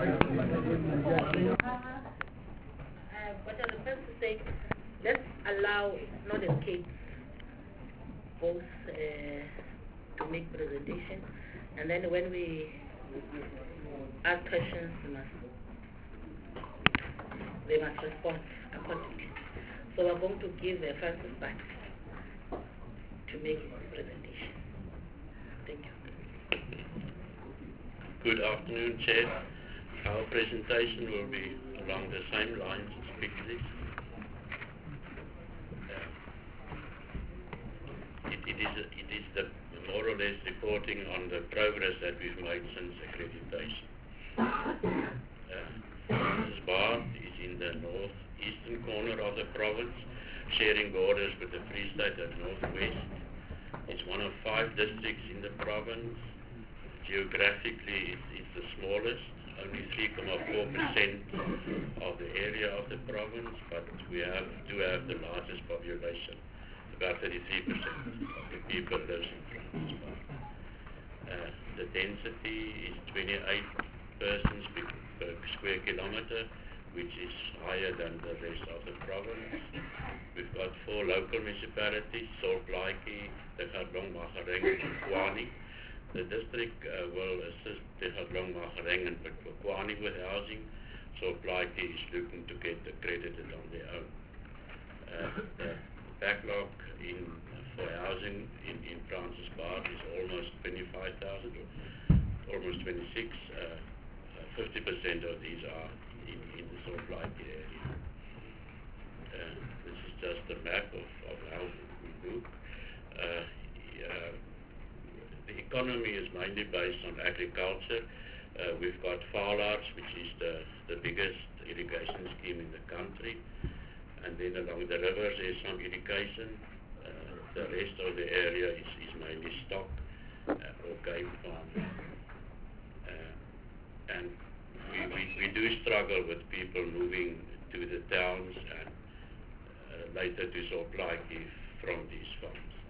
What I was supposed to say, let's allow Northern Cape both to make presentation, and then when we ask questions, they must respond accordingly. So we're going to give Francis back to make his presentation. Thank you. Good afternoon, Chair. Our presentation will be along the same lines as previously. It is the more or less reporting on the progress that we've made since accreditation. Francisbaard is in the northeastern corner of the province, sharing borders with the Free State and Northwest. It's one of 5 districts in the province. Geographically, it's the smallest, only 3.4% of the area of the province, but we do have the largest population. About 33% of the people lives in Francisbaard. The density is 28 persons per square kilometer, which is higher than the rest of the province. We've got 4 local municipalities, Salt Lake, Tegadlong, Magareng, and Kwani. The district will assist Tegadlong, Magareng, and Kwani with housing. Salt Lake is looking to get accredited on their own. The backlog for housing in Francisbaard is almost 25,000, almost 26. 50% of these are in the Salt Lake area. This is just a map of how we move. The economy is mainly based on agriculture. We've got Farlards, which is the biggest irrigation scheme in the country. And then along the rivers there's some irrigation. The rest of the area is mainly stock or game farming. And we do struggle with people moving to the towns and later to Salt Lake from these farms.